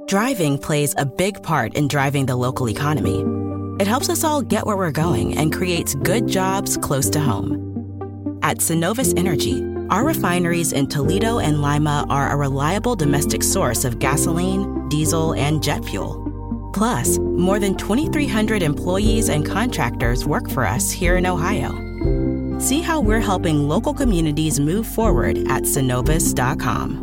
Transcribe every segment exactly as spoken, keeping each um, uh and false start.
Driving plays a big part in driving the local economy. It helps us all get where we're going and creates good jobs close to home. At Synovus Energy, our refineries in Toledo and Lima are a reliable domestic source of gasoline, diesel, and jet fuel. Plus, more than twenty-three hundred employees and contractors work for us here in Ohio. See how we're helping local communities move forward at Synovus dot com.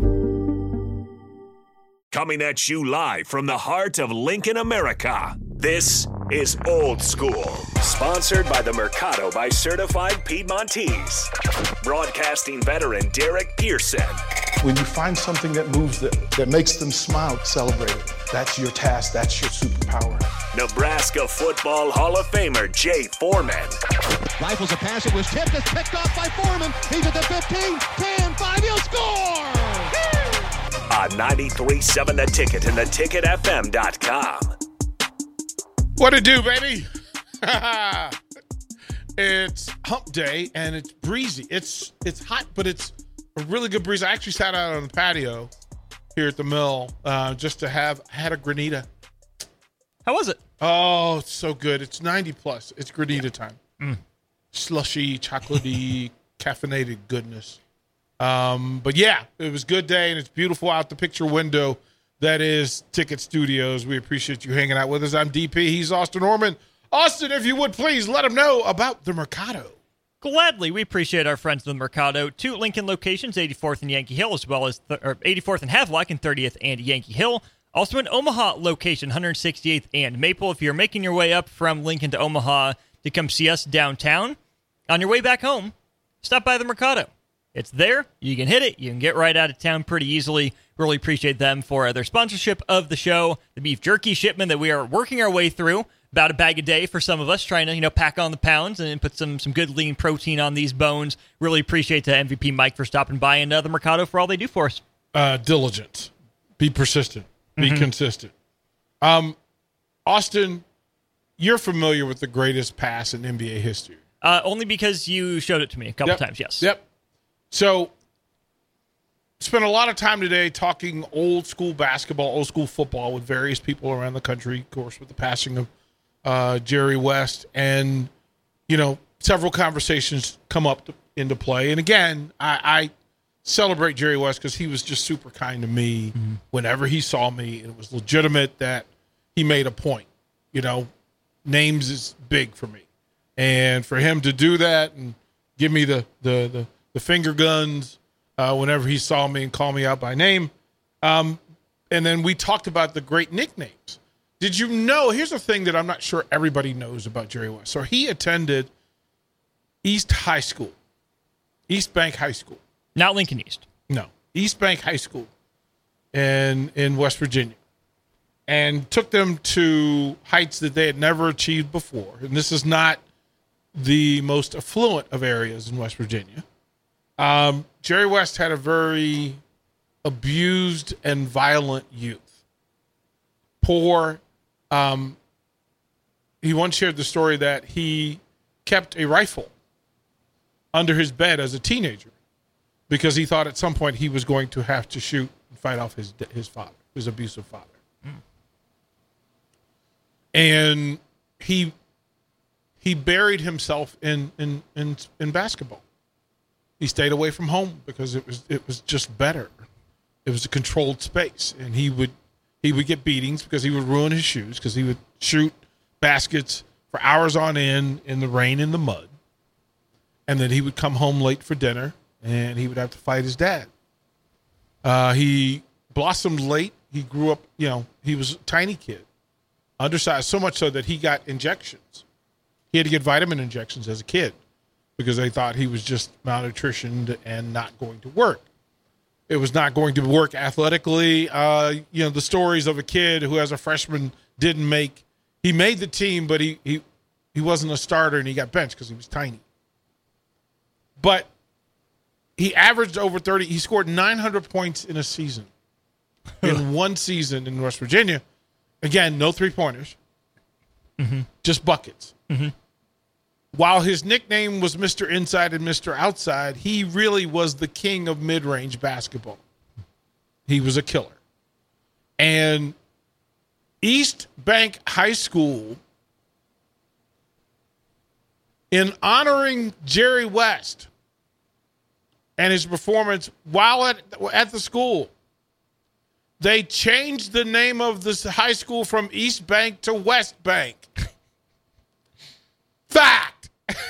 Coming at you live from the heart of Lincoln, America. This is Old School, sponsored by the Mercado by Certified Piedmontese. Broadcasting veteran Derek Pearson. When you find something that moves them, that makes them smile, celebrate it. That's your task. That's your superpower. Nebraska Football Hall of Famer Jay Foreman. Rifles a pass. It was tipped. It's picked off by Foreman. He's at the fifteen, ten, five. He'll score! On ninety-three point seven The Ticket and the ticket f m dot com. What it do, baby? It's hump day, and it's breezy. It's it's hot, but it's a really good breeze. I actually sat out on the patio here at the mill uh, just to have had a granita. How was it? Oh, it's so good. It's ninety plus. It's granita time. Mm. Slushy, chocolatey, caffeinated goodness. Um, but yeah, it was a good day, and it's beautiful out the picture window. That is Ticket Studios. We appreciate you hanging out with us. I'm D P. He's Austin Orman. Austin, if you would please let him know about the Mercado. Gladly. We appreciate our friends at the Mercado. Two Lincoln locations, eighty-fourth and Yankee Hill, as well as th- or eighty-fourth and Havelock and thirtieth and Yankee Hill. Also an Omaha location, one hundred sixty-eighth and Maple. If you're making your way up from Lincoln to Omaha to come see us downtown, on your way back home, stop by the Mercado. It's there. You can hit it. You can get right out of town pretty easily. Really appreciate them for their sponsorship of the show. The beef jerky shipment that we are working our way through. About a bag a day for some of us, trying to, you know, pack on the pounds and put some some good lean protein on these bones. Really appreciate uh, M V P Mike for stopping by, and uh, the Mercado for all they do for us. Uh, diligent. Be persistent. Be mm-hmm. consistent. Um, Austin, you're familiar with the greatest pass in N B A history. Uh, only because you showed it to me a couple yep. times, yes. Yep. So, spent a lot of time today talking old school basketball, old school football with various people around the country, of course, with the passing of uh, Jerry West. And, you know, several conversations come up to, into play. And again, I, I celebrate Jerry West because he was just super kind to me mm-hmm. whenever he saw me. And it was legitimate that he made a point. You know, names is big for me. And for him to do that and give me the the the, the finger guns uh, whenever he saw me and call me out by name. Um, and then we talked about the great nicknames. Did you know, here's a thing that I'm not sure everybody knows about Jerry West. So he attended East High School, East Bank High School. Not Lincoln East. No, East Bank High School in, in West Virginia. And took them to heights that they had never achieved before. And this is not the most affluent of areas in West Virginia. Um, Jerry West had a very abused and violent youth. Poor. Um, he once shared the story that he kept a rifle under his bed as a teenager because he thought at some point he was going to have to shoot and fight off his his father, his abusive father. Mm. And he he buried himself in, in in in basketball. He stayed away from home because it was it was just better. It was a controlled space, and he would he would get beatings because he would ruin his shoes because he would shoot baskets for hours on end in the rain and the mud, and then he would come home late for dinner, and he would have to fight his dad. Uh, he blossomed late. He grew up, you know, he was a tiny kid, undersized, so much so that he got injections. He had to get vitamin injections as a kid because they thought he was just malnutritioned and not going to work. It was not going to work athletically. Uh, you know, the stories of a kid who, as a freshman, didn't make – he made the team, but he, he, he wasn't a starter, and he got benched because he was tiny. But he averaged over thirty – he scored nine hundred points in a season, in one season in West Virginia. Again, no three-pointers, mm-hmm. just buckets. Mm-hmm. While his nickname was Mister Inside and Mister Outside, he really was the king of mid-range basketball. He was a killer. And East Bank High School, in honoring Jerry West and his performance while at, at the school, they changed the name of this high school from East Bank to West Bank. Fact.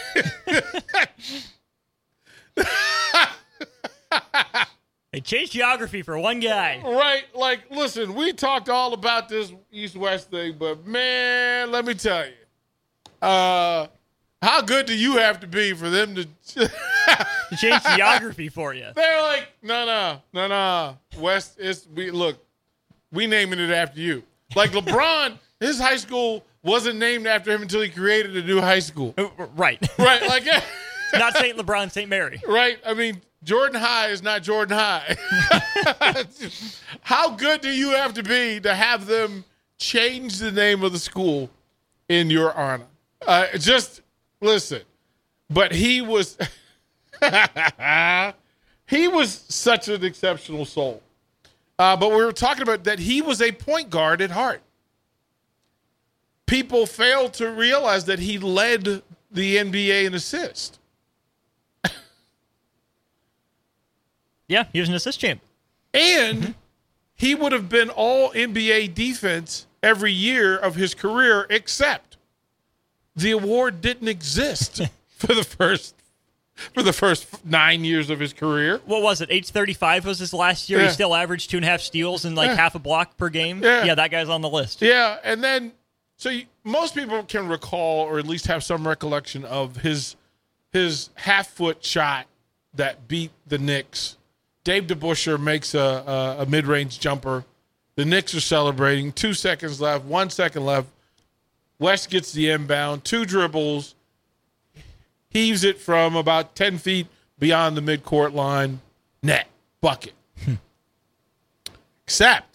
They changed geography for one guy. Right. Like, listen, we talked all about this East-West thing, but, man, let me tell you. Uh, how good do you have to be for them to... To change geography for you. They're like, no, no, no, no. West is... We, look, we naming it after you. Like, LeBron, his high school wasn't named after him until he created a new high school. Right. Right. Like... Not Saint LeBron, Saint Mary. Right. I mean... Jordan High is not Jordan High. How good do you have to be to have them change the name of the school in your honor? Uh, just listen. But he was he was such an exceptional soul. Uh, but we were talking about that he was a point guard at heart. People fail to realize that he led the N B A in assists. Yeah, he was an assist champ. And mm-hmm. he would have been all N B A defense every year of his career, except the award didn't exist for the first for the first nine years of his career. What was it? Age thirty-five was his last year. Yeah. He still averaged two and a half steals and like yeah. half a block per game. Yeah. yeah, that guy's on the list. Yeah, and then so you, most people can recall or at least have some recollection of his his half foot shot that beat the Knicks. Dave DeBusschere makes a, a, a mid-range jumper. The Knicks are celebrating. Two seconds left. One second left. West gets the inbound. Two dribbles. Heaves it from about ten feet beyond the midcourt line. Net. Bucket. Except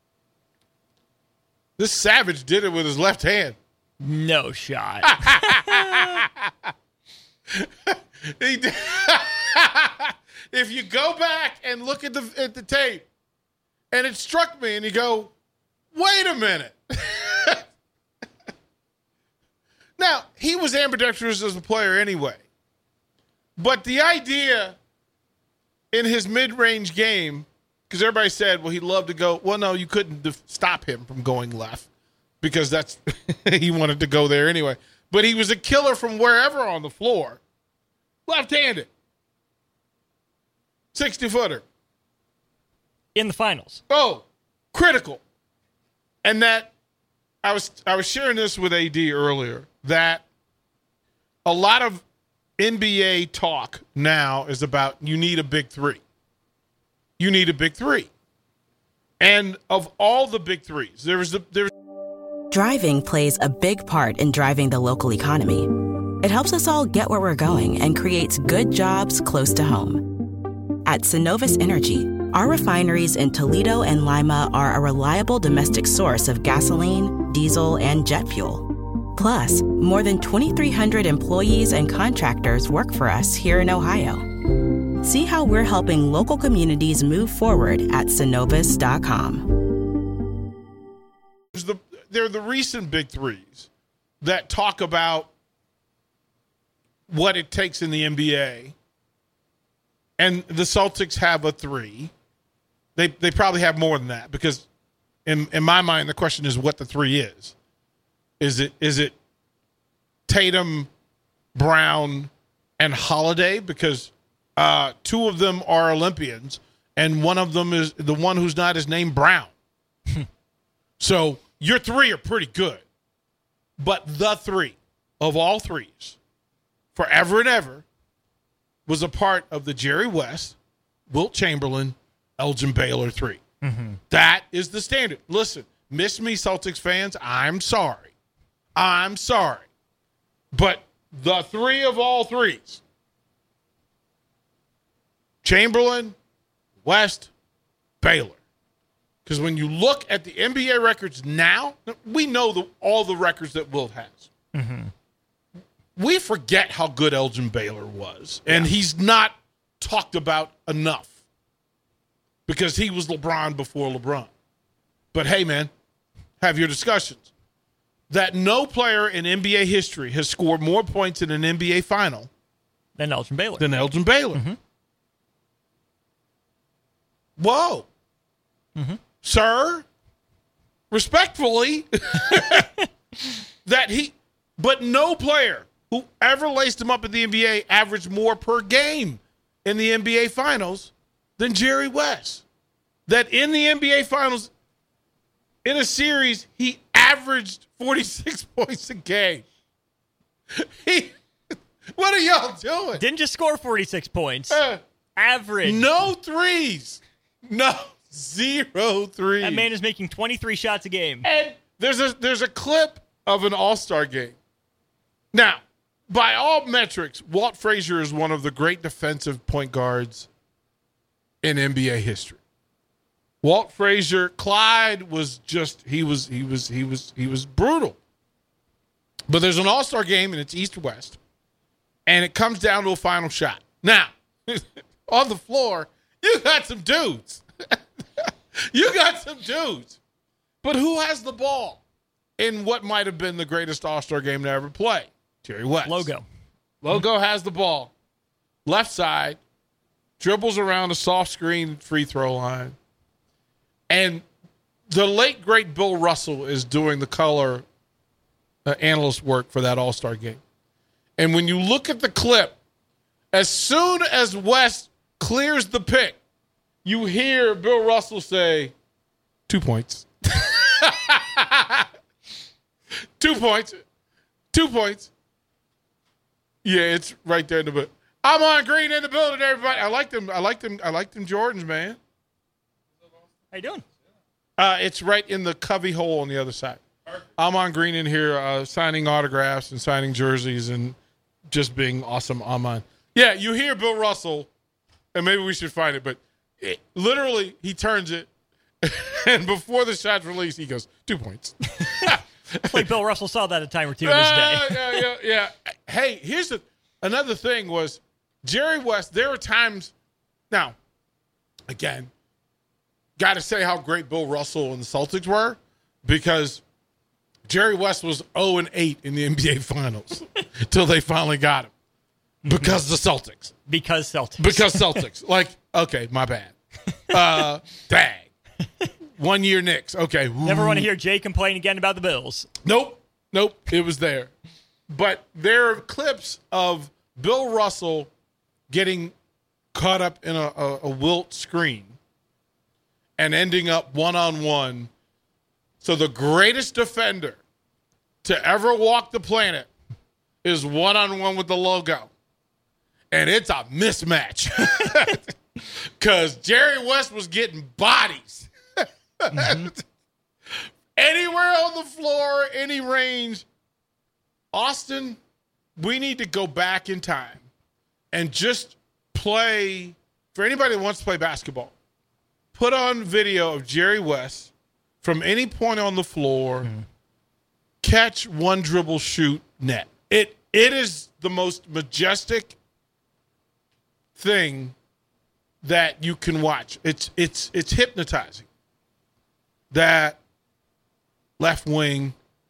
this Savage did it with his left hand. No shot. He did. If you go back and look at the at the tape, and it struck me, and you go, wait a minute. Now, he was ambidextrous as a player anyway. But the idea in his mid-range game, because everybody said, well, he'd love to go. Well, no, you couldn't def- stop him from going left because that's he wanted to go there anyway. But he was a killer from wherever on the floor, left-handed. sixty-footer. In the finals. Oh, critical. And that, I was I was sharing this with A D earlier, that a lot of N B A talk now is about you need a big three. You need a big three. And of all the big threes, there was the there. Driving plays a big part in driving the local economy. It helps us all get where we're going and creates good jobs close to home. At Synovus Energy, our refineries in Toledo and Lima are a reliable domestic source of gasoline, diesel, and jet fuel. Plus, more than twenty-three hundred employees and contractors work for us here in Ohio. See how we're helping local communities move forward at Synovus dot com. The, they're the recent big threes that talk about what it takes in the N B A. And the Celtics have a three. They they probably have more than that because, in in my mind, the question is what the three is. Is it is it Tatum, Brown, and Holiday? Because uh, two of them are Olympians, and one of them is the one who's not is named Brown. So your three are pretty good, but the three of all threes, forever and ever, was a part of the Jerry West, Wilt Chamberlain, Elgin Baylor three. Mm-hmm. That is the standard. Listen, miss me, Celtics fans. I'm sorry. I'm sorry. But the three of all threes, Chamberlain, West, Baylor. Because when you look at the N B A records now, we know the, all the records that Wilt has. Mm-hmm. We forget how good Elgin Baylor was, and yeah. he's not talked about enough because he was LeBron before LeBron. But hey, man, have your discussions. That no player in N B A history has scored more points in an N B A final than Elgin Baylor. Than Elgin Baylor. Mm-hmm. Whoa. Mm-hmm. Sir, respectfully, that he, but no player who ever laced him up in the N B A averaged more per game in the N B A finals than Jerry West. That in the N B A finals, in a series, he averaged forty-six points a game. He, what are y'all doing? Didn't just score forty-six points. Uh, Average. No threes. No, zero threes. That man is making twenty-three shots a game. And there's a there's a clip of an All-Star game. Now, by all metrics, Walt Frazier is one of the great defensive point guards in N B A history. Walt Frazier, Clyde was just he was he was he was he was brutal. But there's an All-Star game and it's East-West. And it comes down to a final shot. Now, on the floor, you got some dudes. You got some dudes. But who has the ball in what might have been the greatest All-Star game to ever play? Jerry West. Logo. Logo mm-hmm. has the ball. Left side. Dribbles around a soft screen free throw line. And the late, great Bill Russell is doing the color uh, analyst work for that All-Star game. And when you look at the clip, as soon as West clears the pick, you hear Bill Russell say, two points. Two points. Two points. Yeah, it's right there in the book. I'm on Green in the building, everybody. I like them. I like them. I like them Jordans, man. How you doing? Uh, it's right in the cubby hole on the other side. I'm on Green in here uh, signing autographs and signing jerseys and just being awesome on mine. Yeah, you hear Bill Russell, and maybe we should find it, but it, literally he turns it, and before the shot's released, he goes, two points. It's like Bill Russell saw that a time or two in his day. Uh, yeah, yeah, yeah. Hey, here's the, another thing was Jerry West, there were times, now, again, got to say how great Bill Russell and the Celtics were because Jerry West was oh and eight in the N B A Finals until they finally got him. Because the Celtics. Because Celtics. Because Celtics. Like, okay, my bad. Uh, dang. One year Knicks. Okay. Ooh. Never want to hear Jay complain again about the Bills. Nope. Nope. It was there. But there are clips of Bill Russell getting caught up in a, a, a wilt screen and ending up one-on-one. So the greatest defender to ever walk the planet is one-on-one with the logo. And it's a mismatch. Because Jerry West was getting bodies. Mm-hmm. Anywhere on the floor, any range. Austin, we need to go back in time and just play, for anybody that wants to play basketball, put on video of Jerry West from any point on the floor, mm-hmm. catch, one dribble, shoot, net. It It is the most majestic thing that you can watch. It's it's it's hypnotizing. That left wing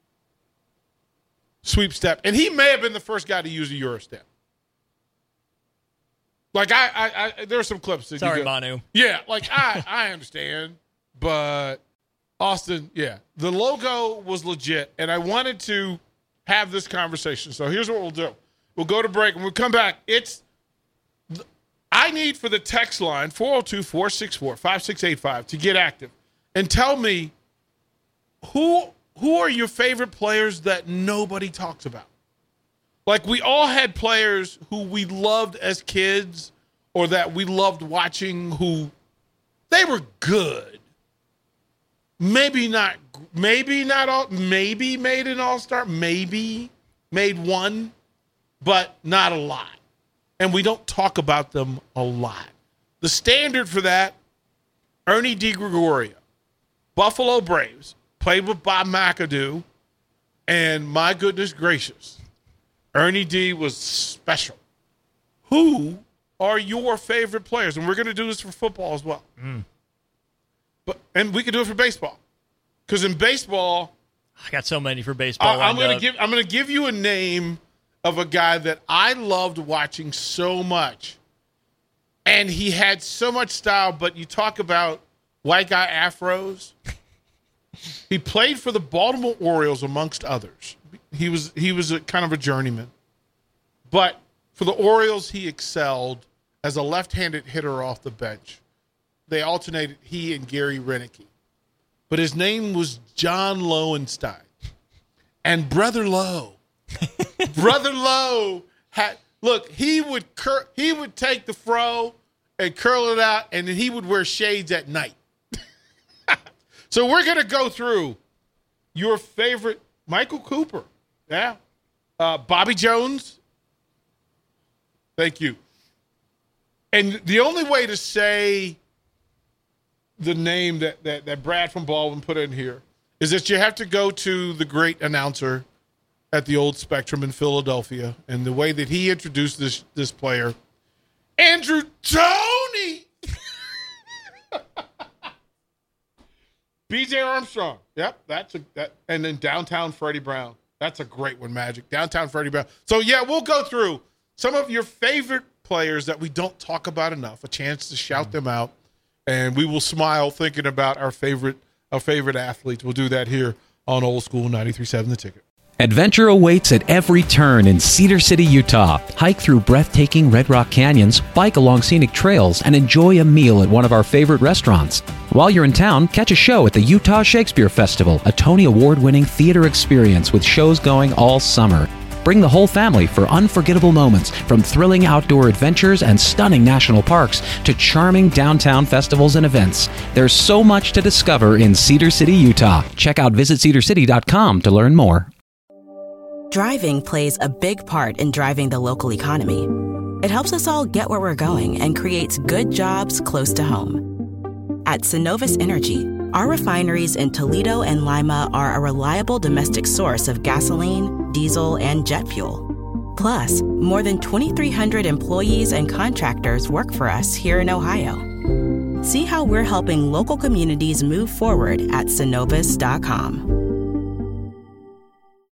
sweep step, and he may have been the first guy to use a Euro step. Like I, I, I there are some clips. That Sorry, you go, Manu. Yeah, like I, I understand, but Austin, yeah, the logo was legit, and I wanted to have this conversation. So here's what we'll do: we'll go to break, and we'll come back. It's I need for the text line four oh two, four six four, five six eight five to get active and tell me who who are your favorite players that nobody talks about. Like we all had players who we loved as kids or that we loved watching who they were good. Maybe not maybe not all maybe made an all-star, maybe made one, but not a lot. And we don't talk about them a lot. The standard for that, Ernie DiGregorio, Buffalo Braves, played with Bob McAdoo, and my goodness gracious, Ernie D was special. Who are your favorite players? And we're going to do this for football as well. Mm. But and we can do it for baseball. Because in baseball, I got so many for baseball. I, I'm going to give I'm going to give you a name of a guy that I loved watching so much, and he had so much style. But you talk about white guy afros. He played for the Baltimore Orioles, amongst others. He was he was a kind of a journeyman, but for the Orioles, he excelled as a left-handed hitter off the bench. They alternated, he and Gary Renicky. But his name was John Lowenstein. And Brother Lowe, Brother Lowe had, look, he would cur- he would take the fro and curl it out, and then he would wear shades at night. So we're going to go through your favorite, Michael Cooper, yeah, uh, Bobby Jones. Thank you. And the only way to say the name that, that, that Brad from Baldwin put in here is that you have to go to the great announcer at the old Spectrum in Philadelphia, and the way that he introduced this this player, Andrew Toney. B J Armstrong. Yep, that's a that, and then downtown Freddie Brown. That's a great one, Magic. Downtown Freddie Brown. So yeah, we'll go through some of your favorite players that we don't talk about enough. A chance to shout them out, and we will smile thinking about our favorite our favorite athletes. We'll do that here on Old School ninety-three point seven The Ticket. Adventure awaits at every turn in Cedar City, Utah. Hike through breathtaking Red Rock Canyons, bike along scenic trails, and enjoy a meal at one of our favorite restaurants. While you're in town, catch a show at the Utah Shakespeare Festival, a Tony Award-winning theater experience with shows going all summer. Bring the whole family for unforgettable moments, from thrilling outdoor adventures and stunning national parks to charming downtown festivals and events. There's so much to discover in Cedar City, Utah. Check out visit cedar city dot com to learn more. Driving plays a big part in driving the local economy. It helps us all get where we're going and creates good jobs close to home. At Synovus Energy, our refineries in Toledo and Lima are a reliable domestic source of gasoline, diesel, and jet fuel. Plus, more than twenty-three hundred employees and contractors work for us here in Ohio. See how we're helping local communities move forward at synovus dot com.